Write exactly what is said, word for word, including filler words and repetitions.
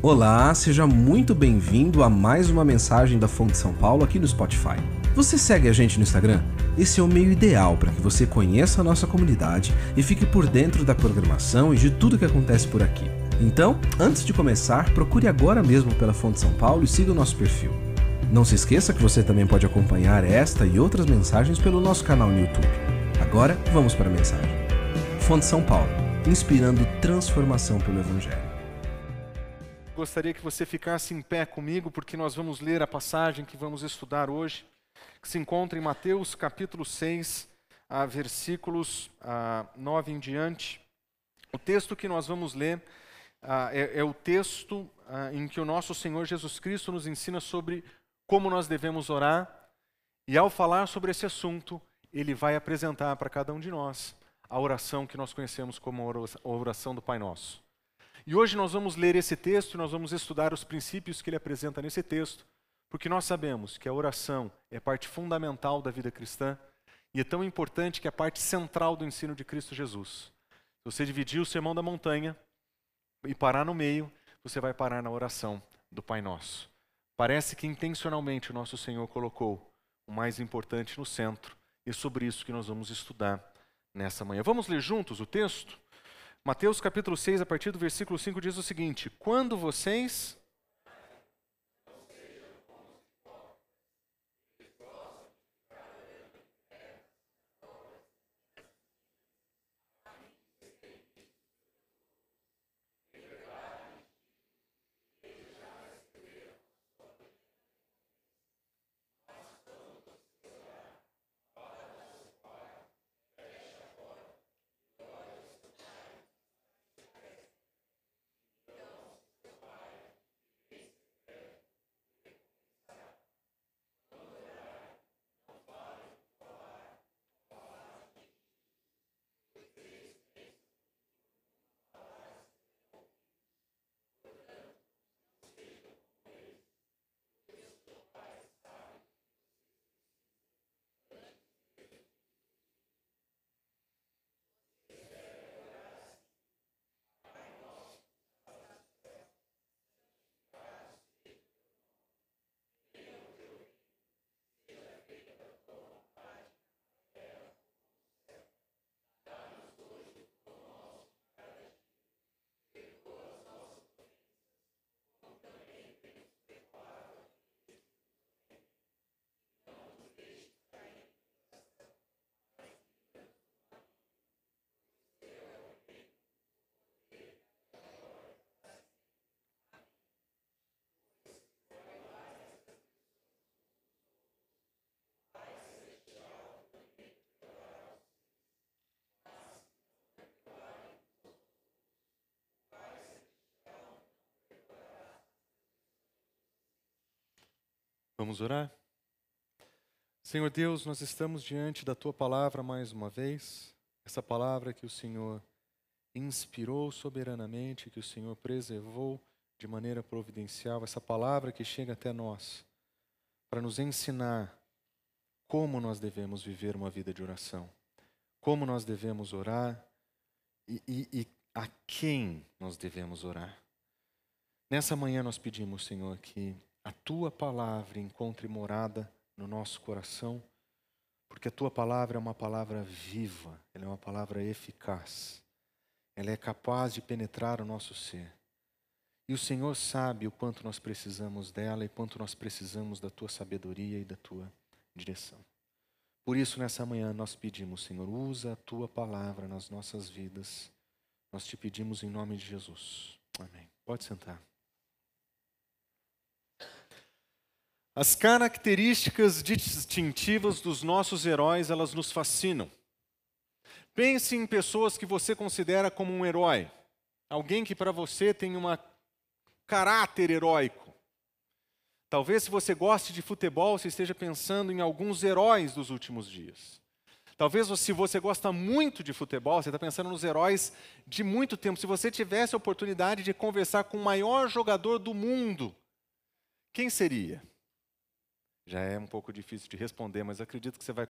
Olá, seja muito bem-vindo a mais uma mensagem da Fonte São Paulo aqui no Spotify. Você segue a gente no Instagram? Esse é o meio ideal para que você conheça a nossa comunidade e fique por dentro da programação e de tudo que acontece por aqui. Então, antes de começar, procure agora mesmo pela Fonte São Paulo e siga o nosso perfil. Não se esqueça que você também pode acompanhar esta e outras mensagens pelo nosso canal no YouTube. Agora, vamos para a mensagem. Fonte São Paulo, inspirando transformação pelo Evangelho. Gostaria que você ficasse em pé comigo, porque nós vamos ler a passagem que vamos estudar hoje, que se encontra em Mateus capítulo seis, a versículos ah, nove em diante. O texto que nós vamos ler ah, é, é o texto ah, em que o nosso Senhor Jesus Cristo nos ensina sobre como nós devemos orar, e ao falar sobre esse assunto, Ele vai apresentar para cada um de nós a oração que nós conhecemos como a oração do Pai Nosso. E hoje nós vamos ler esse texto e nós vamos estudar os princípios que ele apresenta nesse texto, porque nós sabemos que a oração é parte fundamental da vida cristã e é tão importante que é a parte central do ensino de Cristo Jesus. Se você dividir o Sermão da Montanha e parar no meio, você vai parar na oração do Pai Nosso. Parece que intencionalmente o nosso Senhor colocou o mais importante no centro, e é sobre isso que nós vamos estudar nessa manhã. Vamos ler juntos o texto? Mateus capítulo seis, a partir do versículo cinco, diz o seguinte: quando vocês... Vamos orar? Senhor Deus, nós estamos diante da Tua palavra mais uma vez, essa palavra que o Senhor inspirou soberanamente, que o Senhor preservou de maneira providencial, essa palavra que chega até nós para nos ensinar como nós devemos viver uma vida de oração, como nós devemos orar e, e, e a quem nós devemos orar. Nessa manhã nós pedimos, Senhor, que a Tua palavra encontre morada no nosso coração, porque a Tua palavra é uma palavra viva, ela é uma palavra eficaz, ela é capaz de penetrar o nosso ser. E o Senhor sabe o quanto nós precisamos dela e quanto nós precisamos da Tua sabedoria e da Tua direção. Por isso, nessa manhã, nós pedimos, Senhor, usa a Tua palavra nas nossas vidas. Nós te pedimos em nome de Jesus. Amém. Pode sentar. As características distintivas dos nossos heróis, elas nos fascinam. Pense em pessoas que você considera como um herói. Alguém que para você tem um caráter heróico. Talvez se você goste de futebol, você esteja pensando em alguns heróis dos últimos dias. Talvez se você gosta muito de futebol, você está pensando nos heróis de muito tempo. Se você tivesse a oportunidade de conversar com o maior jogador do mundo, quem seria? Já é um pouco difícil de responder, mas acredito que você vai